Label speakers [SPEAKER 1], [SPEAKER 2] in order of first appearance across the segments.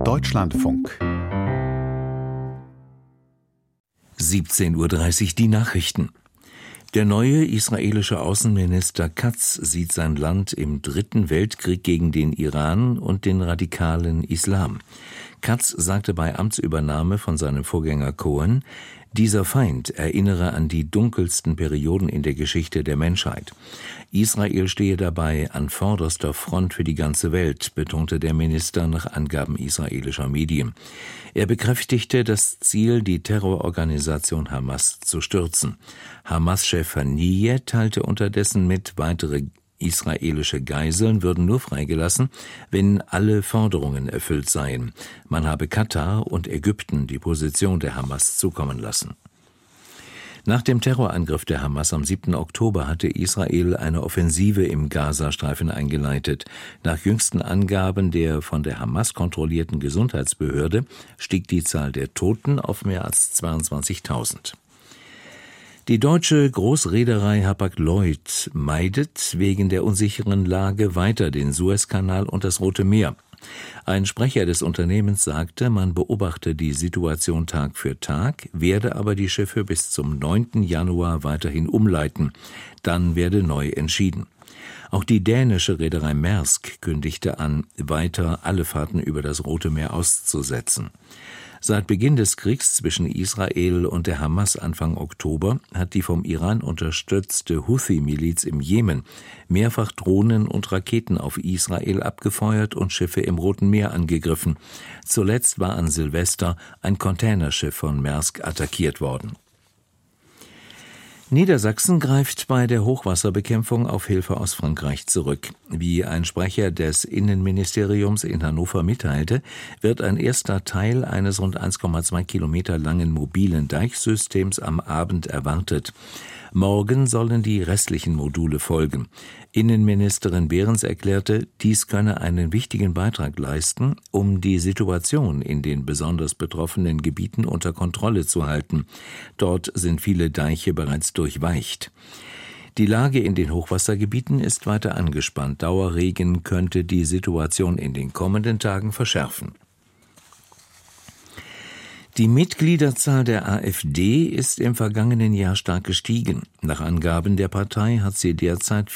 [SPEAKER 1] Deutschlandfunk
[SPEAKER 2] 17:30 Uhr die Nachrichten. Der neue israelische Außenminister Katz sieht sein Land im Dritten Weltkrieg gegen den Iran und den radikalen Islam. Katz sagte bei Amtsübernahme von seinem Vorgänger Cohen, dieser Feind erinnere an die dunkelsten Perioden in der Geschichte der Menschheit. Israel stehe dabei an vorderster Front für die ganze Welt, betonte der Minister nach Angaben israelischer Medien. Er bekräftigte das Ziel, die Terrororganisation Hamas zu stürzen. Hamas-Chef Haniyeh teilte unterdessen mit, weitere israelische Geiseln würden nur freigelassen, wenn alle Forderungen erfüllt seien. Man habe Katar und Ägypten die Position der Hamas zukommen lassen. Nach dem Terrorangriff der Hamas am 7. Oktober hatte Israel eine Offensive im Gazastreifen eingeleitet. Nach jüngsten Angaben der von der Hamas kontrollierten Gesundheitsbehörde stieg die Zahl der Toten auf mehr als 22.000. Die deutsche Großreederei Hapag-Lloyd meidet wegen der unsicheren Lage weiter den Suezkanal und das Rote Meer. Ein Sprecher des Unternehmens sagte, man beobachte die Situation Tag für Tag, werde aber die Schiffe bis zum 9. Januar weiterhin umleiten. Dann werde neu entschieden. Auch die dänische Reederei Maersk kündigte an, weiter alle Fahrten über das Rote Meer auszusetzen. Seit Beginn des Kriegs zwischen Israel und der Hamas Anfang Oktober hat die vom Iran unterstützte Houthi-Miliz im Jemen mehrfach Drohnen und Raketen auf Israel abgefeuert und Schiffe im Roten Meer angegriffen. Zuletzt war an Silvester ein Containerschiff von Maersk attackiert worden. Niedersachsen greift bei der Hochwasserbekämpfung auf Hilfe aus Frankreich zurück. Wie ein Sprecher des Innenministeriums in Hannover mitteilte, wird ein erster Teil eines rund 1,2 Kilometer langen mobilen Deichsystems am Abend erwartet. Morgen sollen die restlichen Module folgen. Innenministerin Behrens erklärte, dies könne einen wichtigen Beitrag leisten, um die Situation in den besonders betroffenen Gebieten unter Kontrolle zu halten. Dort sind viele Deiche bereits durchweicht. Die Lage in den Hochwassergebieten ist weiter angespannt. Dauerregen könnte die Situation in den kommenden Tagen verschärfen. Die Mitgliederzahl der AfD ist im vergangenen Jahr stark gestiegen. Nach Angaben der Partei hat sie derzeit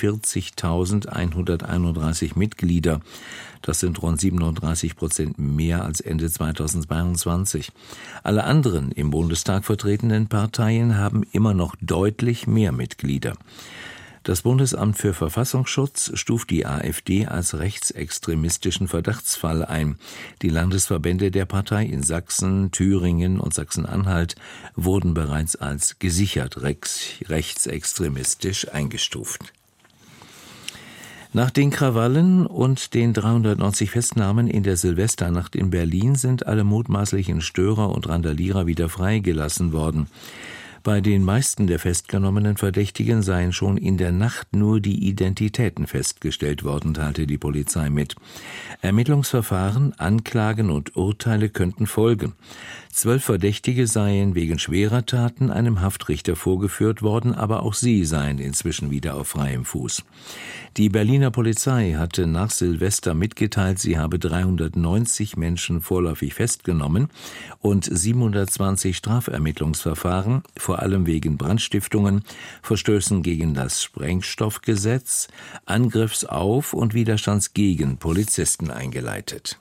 [SPEAKER 2] 40.131 Mitglieder. Das sind rund 37% mehr als Ende 2022. Alle anderen im Bundestag vertretenen Parteien haben immer noch deutlich mehr Mitglieder. Das Bundesamt für Verfassungsschutz stuft die AfD als rechtsextremistischen Verdachtsfall ein. Die Landesverbände der Partei in Sachsen, Thüringen und Sachsen-Anhalt wurden bereits als gesichert rechtsextremistisch eingestuft. Nach den Krawallen und den 390 Festnahmen in der Silvesternacht in Berlin sind alle mutmaßlichen Störer und Randalierer wieder freigelassen worden. Bei den meisten der festgenommenen Verdächtigen seien schon in der Nacht nur die Identitäten festgestellt worden, teilte die Polizei mit. Ermittlungsverfahren, Anklagen und Urteile könnten folgen. 12 Verdächtige seien wegen schwerer Taten einem Haftrichter vorgeführt worden, aber auch sie seien inzwischen wieder auf freiem Fuß. Die Berliner Polizei hatte nach Silvester mitgeteilt, sie habe 390 Menschen vorläufig festgenommen und 720 Strafermittlungsverfahren, vor allem wegen Brandstiftungen, Verstößen gegen das Sprengstoffgesetz, Angriffs auf und Widerstands gegen Polizisten eingeleitet.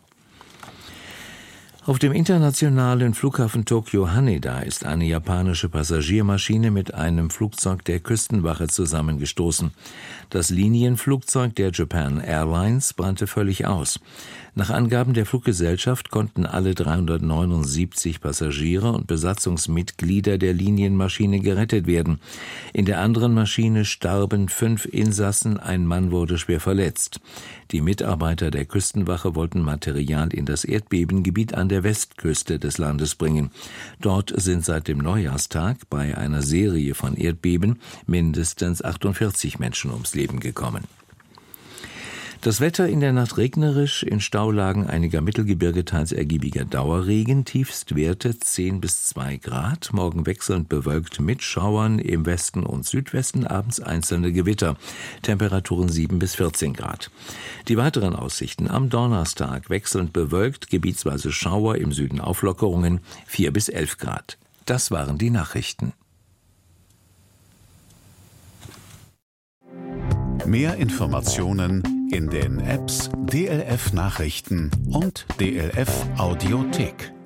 [SPEAKER 2] Auf dem internationalen Flughafen Tokio Haneda ist eine japanische Passagiermaschine mit einem Flugzeug der Küstenwache zusammengestoßen. Das Linienflugzeug der Japan Airlines brannte völlig aus. Nach Angaben der Fluggesellschaft konnten alle 379 Passagiere und Besatzungsmitglieder der Linienmaschine gerettet werden. In der anderen Maschine starben 5 Insassen, ein Mann wurde schwer verletzt. Die Mitarbeiter der Küstenwache wollten Material in das Erdbebengebiet an der Westküste des Landes bringen. Dort sind seit dem Neujahrstag bei einer Serie von Erdbeben mindestens 48 Menschen ums Leben gekommen. Das Wetter in der Nacht regnerisch, in Staulagen einiger Mittelgebirge teils ergiebiger Dauerregen, Tiefstwerte 10 bis 2 Grad, morgen wechselnd bewölkt mit Schauern, im Westen und Südwesten abends einzelne Gewitter, Temperaturen 7 bis 14 Grad. Die weiteren Aussichten: am Donnerstag wechselnd bewölkt, gebietsweise Schauer, im Süden Auflockerungen, 4 bis 11 Grad. Das waren die Nachrichten.
[SPEAKER 1] Mehr Informationen in den Apps DLF Nachrichten und DLF Audiothek.